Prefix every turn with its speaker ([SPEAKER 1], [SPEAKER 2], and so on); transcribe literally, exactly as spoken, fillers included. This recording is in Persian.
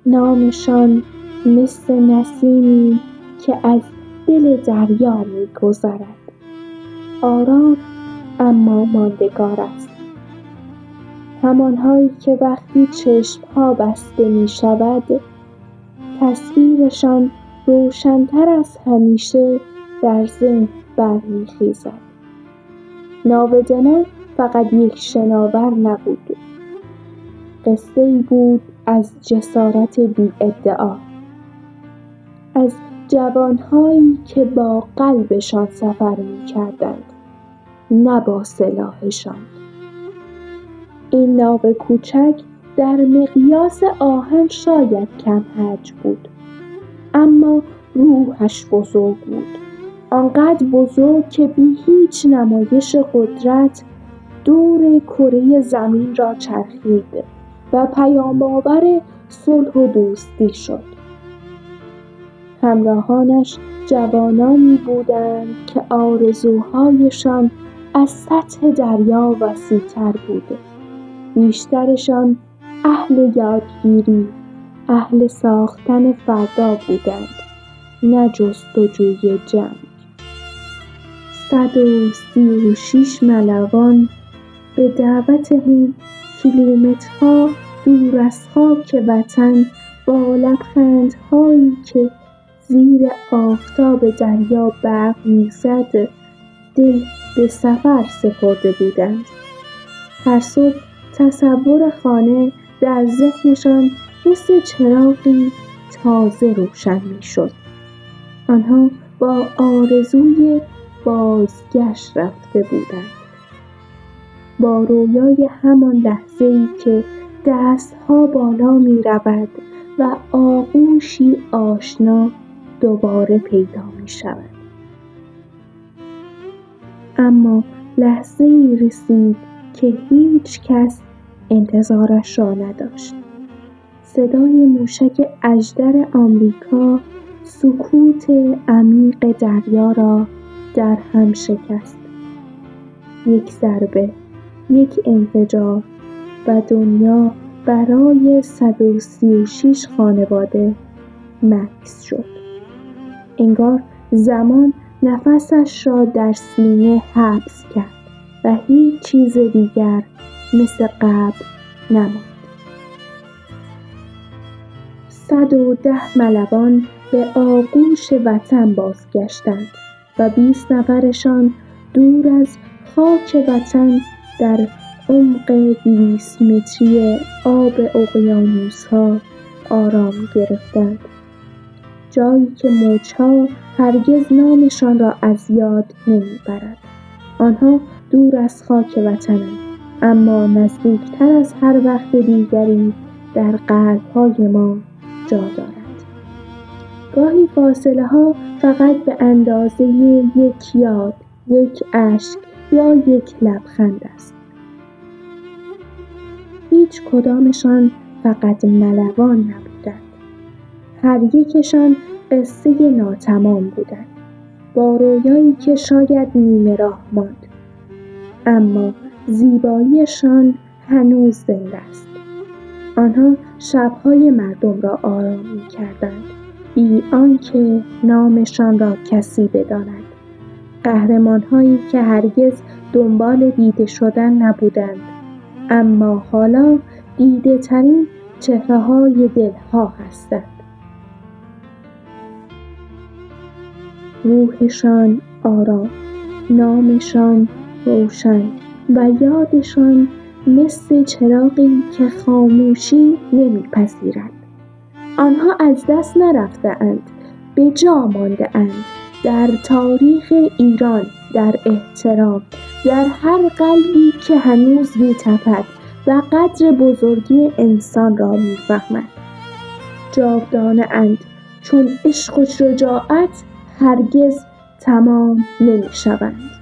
[SPEAKER 1] نامشان مثل نسیمی که از دل دریا می‌گذرد، آرام اما ماندگار است. همان‌هایی که وقتی چشم‌ها بسته می‌شود، تصویرشان روشن‌تر از همیشه در ذهن برمی‌خیزد. ناودنا فقط یک شناور نبود، قصه‌ای بود از جسارت بی‌ادعا، از جوان‌هایی که با قلبشان سفر می‌کردند، نه با سلاحشان. این ناو کوچک در مقیاس آهن شاید کم حجم بود، اما روحش بزرگ بود، آنقدر بزرگ که بی هیچ نمایش قدرت دور کره زمین را چرخید و پیام‌آور صلح و دوستی شد. همراهانش جوانانی بودند که آرزوهایشان از سطح دریا وسیع‌تر بود. بیشترشان اهل یادگیری، اهل ساختن فردا بودند، نه جستجوی جنگ. صد و سی و شش ملوان به دعوت او کیلومترها دور از خاک وطن با لبخندهایی که زیر آفتاب دریا برق می‌زد، دل به سفر سپرده بودند. هر صبح تصور خانه در ذهنشان مثل چراغی تازه روشن می‌شد. آنها با آرزوی بازگشت رفته بودند، با رویای همان لحظه‌ای که دست‌ها بالا می‌رود و آغوشی آشنا دوباره پیدا می‌شود. اما لحظه‌ای رسید که هیچ کس انتظارش را نداشت. صدای موشک اژدر آمریکا سکوت عمیق دریا را در هم شکست. یک ضربه، یک انفجار و دنیا برای صد و سی و شش خانواده مکث شد. انگار زمان نفسش را در سینه حبس کرد و هیچ چیز دیگر مثل قبل نماند. صد و ده ملوان به آغوش وطن بازگشتند و بیست نفرشان دور از خاک وطن در عمق دویست متری آب اقیانوس‌ها آرام گرفتند، جایی که موج‌ها هرگز نامشان را از یاد نمی‌برد. آنها دور از خاک وطنند، اما نزدیکتر از هر وقت دیگری در قلب‌های ما جا دارند. گاهی فاصله‌ها فقط به اندازه یک یاد، یک اشک یا یک لبخند است. هیچ کدامشان فقط ملوان نبودند. هر یکشان قصه ناتمام بودند، با رویایی که شاید نیمه راه ماند، اما زیباییشان هنوز زنده است. آنها شب‌های مردم را آرام می‌کردند، بی آنکه نامشان را کسی بداند. قهرمان‌هایی که هرگز دنبال دیده شدن نبودند، اما حالا دیده‌ترین چهره‌های دل‌ها هستند. روحشان آرام، نامشان روشن و یادشان مثل چراغی که خاموشی نمی‌پذیرد. آنها از دست نرفته‌اند، به جا مانده‌اند، در تاریخ ایران، در احترام، در هر قلبی که هنوز می‌تپد و قدر بزرگی انسان را می‌فهمد. جاودانه‌اند، چون عشق و شجاعت هرگز تمام نمی‌شوند.